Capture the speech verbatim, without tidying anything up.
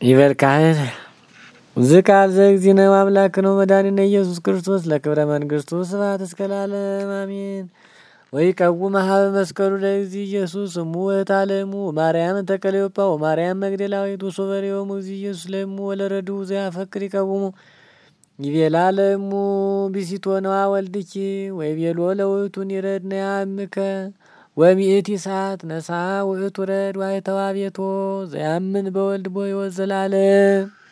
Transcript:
ይበልካህን ዝቃል ዘግዚነ አምላክ ነው መድኃኒነ ኢየሱስ ክርስቶስ ለክብረ መንግስቱ ስብሐት እስከ ለዓለም አሜን። ወይ ቀውም ሀበ መስቀሉ ለእግዚ ኢየሱስ እሙ ወታለሙ ማርያም ተከለዮጳ ወማርያም መግደላዊት ወሶበሬው እግዚ ኢየሱስ ለሙ ወለረዱ ዘያፈቅር ይቀውሙ ይቤላ ለሙ ቢሲቶ ነዋ ወልድኪ ወይ ቤሎ ለውቱን ይረድነ ያምከ ወሚእቲ ሰዓት ነሳ ውእቱ ረድ ዋይተዋ ቤቶ ዘያምን በወልድ ቦይ ወዘላለም